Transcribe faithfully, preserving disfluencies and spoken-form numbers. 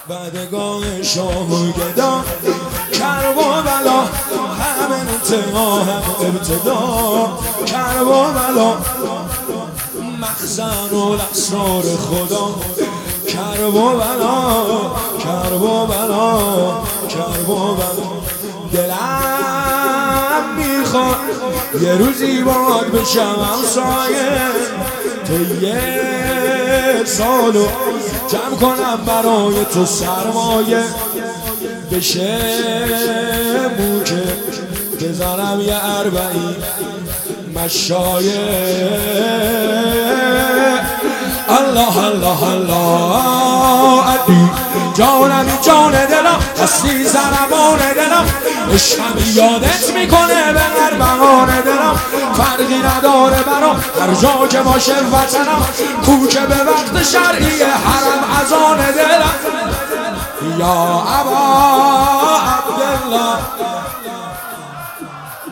بدگاه شاه و گدا کرب و بلا هم انتها هم ابتدا کرب و بلا مخزن و اسرار خدا کرب و بلا کرب و بلا کرب و بلا دلم میخواد یه روزی باد بشم همسایه تو یه سالو جمع کنم برای تو سرمایه بشه موکه بزنم یه اربعین مشایه الله الله الله عدی جانمی جان دلم هستی زربان دلم عشقم یادت میکنه به قربان دلم فرقی نداره برام هر جا که باشه وطنم کو که به وقت شرعی حرم اذان دلم یا ابا عبدالله